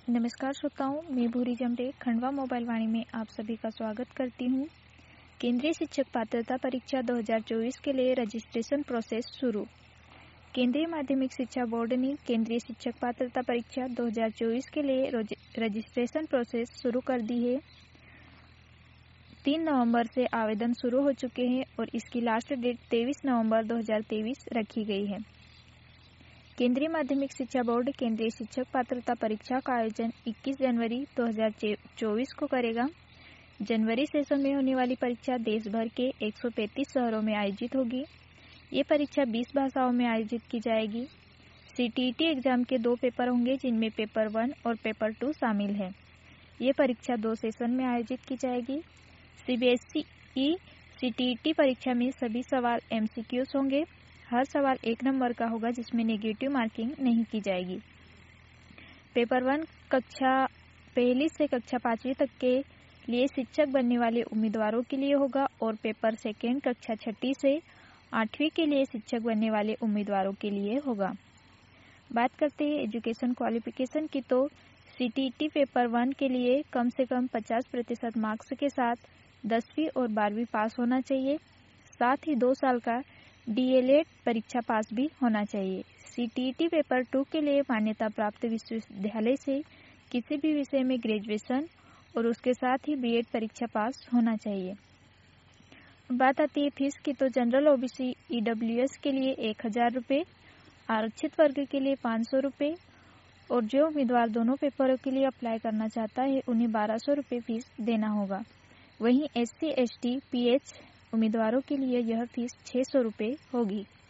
नमस्कार श्रोताओं, मैं भूरी जमरे खंडवा मोबाइल वाणी में आप सभी का स्वागत करती हूँ। केंद्रीय शिक्षक पात्रता परीक्षा 2024 के लिए रजिस्ट्रेशन प्रोसेस शुरू। केंद्रीय माध्यमिक शिक्षा बोर्ड ने केंद्रीय शिक्षक पात्रता परीक्षा 2024 के लिए रजिस्ट्रेशन प्रोसेस शुरू कर दी है। 3 नवंबर से आवेदन शुरू हो चुके हैं और इसकी लास्ट डेट 23 नवंबर 2023 रखी गई है। केंद्रीय माध्यमिक शिक्षा बोर्ड केंद्रीय शिक्षक पात्रता परीक्षा का आयोजन 21 जनवरी 2024 को करेगा। जनवरी सेशन में होने वाली परीक्षा देश भर के 135 शहरों में आयोजित होगी। ये परीक्षा 20 भाषाओं में आयोजित की जाएगी। CTET एग्जाम के 2 पेपर होंगे, जिनमें पेपर 1 और पेपर 2 शामिल है। ये परीक्षा 2 सेशन में आयोजित की जाएगी। CBSE CTET परीक्षा में सभी सवाल MCQs होंगे। हर सवाल 1 नंबर का होगा, जिसमें नेगेटिव मार्किंग नहीं की जाएगी। पेपर 1 कक्षा 1 से कक्षा 5वीं तक के लिए शिक्षक बनने वाले उम्मीदवारों के लिए होगा और पेपर 2 कक्षा 6 से 8वीं के लिए शिक्षक बनने वाले उम्मीदवारों के लिए होगा। बात करते हैं एजुकेशन क्वालिफिकेशन की, तो CTET पेपर 1 के लिए कम से कम 50% मार्क्स के साथ 10वीं और 12वीं पास होना चाहिए। साथ ही 2 साल का DLED परीक्षा पास भी होना चाहिए। CTET पेपर 2 के लिए मान्यता प्राप्त विश्वविद्यालय से किसी भी विषय में ग्रेजुएशन और उसके साथ ही BEd परीक्षा पास होना चाहिए। बात आती है फीस की, तो जनरल OBC EWS के लिए 1000 रुपये, आरक्षित वर्ग के लिए 500 रुपये और जो उम्मीदवार दोनों पेपरों के लिए अप्लाई करना चाहता है उन्हें 1200 रुपये फीस देना होगा। वहीं SC ST PH उम्मीदवारों के लिए यह फीस 600 रुपये होगी।